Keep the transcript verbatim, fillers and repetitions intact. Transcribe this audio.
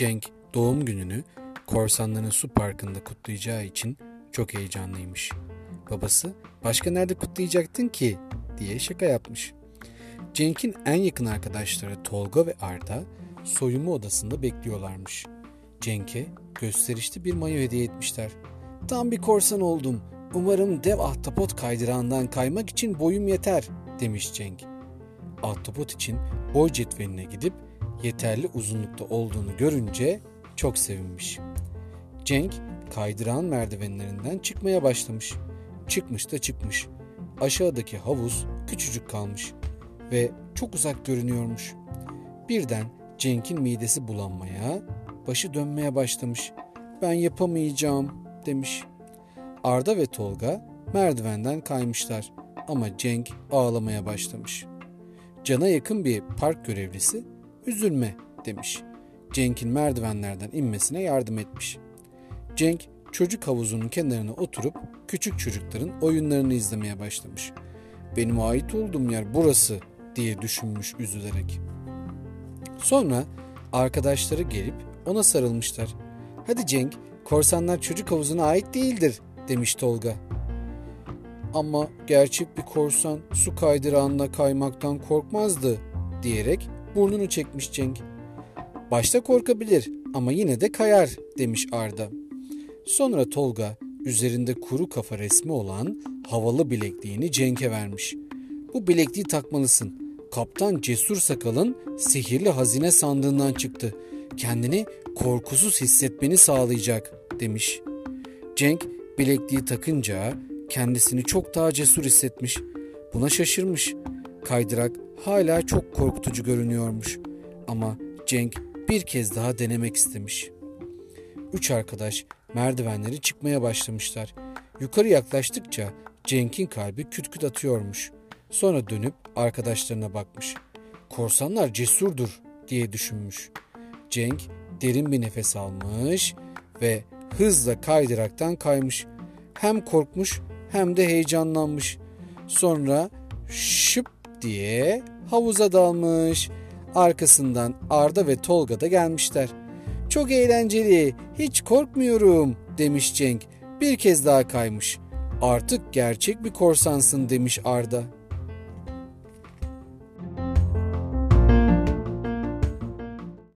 Cenk doğum gününü korsanların su parkında kutlayacağı için çok heyecanlıymış. Babası "Başka nerede kutlayacaktın ki?" diye şaka yapmış. Cenk'in en yakın arkadaşları Tolga ve Arda soyunma odasında bekliyorlarmış. Cenk'e gösterişli bir mayo hediye etmişler. "Tam bir korsan oldum. Umarım dev ahtapot kaydırağından kaymak için boyum yeter," demiş Cenk. Ahtapot için boy cetveline gidip yeterli uzunlukta olduğunu görünce çok sevinmiş. Cenk kaydırağın merdivenlerinden çıkmaya başlamış. Çıkmış da çıkmış. Aşağıdaki havuz küçücük kalmış ve çok uzak görünüyormuş. Birden Cenk'in midesi bulanmaya, başı dönmeye başlamış. "Ben yapamayacağım," demiş. Arda ve Tolga merdivenden kaymışlar ama Cenk ağlamaya başlamış. Cana yakın bir park görevlisi "Üzülme," demiş. Cenk'in merdivenlerden inmesine yardım etmiş. Cenk çocuk havuzunun kenarına oturup küçük çocukların oyunlarını izlemeye başlamış. "Benim ait olduğum yer burası," diye düşünmüş üzülerek. Sonra arkadaşları gelip ona sarılmışlar. "Hadi Cenk, korsanlar çocuk havuzuna ait değildir," demiş Tolga. "Ama gerçek bir korsan su kaydırağında kaymaktan korkmazdı," diyerek burnunu çekmiş Cenk. "Başta korkabilir ama yine de kayar," demiş Arda. Sonra Tolga üzerinde kuru kafa resmi olan havalı bilekliğini Cenk'e vermiş. "Bu bilekliği takmalısın. Kaptan Cesur Sakal'ın sihirli hazine sandığından çıktı. Kendini korkusuz hissetmeni sağlayacak," demiş. Cenk bilekliği takınca kendisini çok daha cesur hissetmiş. Buna şaşırmış. Kaydırak hala çok korkutucu görünüyormuş. Ama Cenk bir kez daha denemek istemiş. Üç arkadaş merdivenleri çıkmaya başlamışlar. Yukarı yaklaştıkça Cenk'in kalbi küt küt atıyormuş. Sonra dönüp arkadaşlarına bakmış. "Korsanlar cesurdur," diye düşünmüş. Cenk derin bir nefes almış ve hızla kaydıraktan kaymış. Hem korkmuş hem de heyecanlanmış. Sonra şıp diye havuza dalmış. Arkasından Arda ve Tolga da gelmişler. "Çok eğlenceli, hiç korkmuyorum," demiş Cenk. Bir kez daha kaymış. "Artık gerçek bir korsansın," demiş Arda.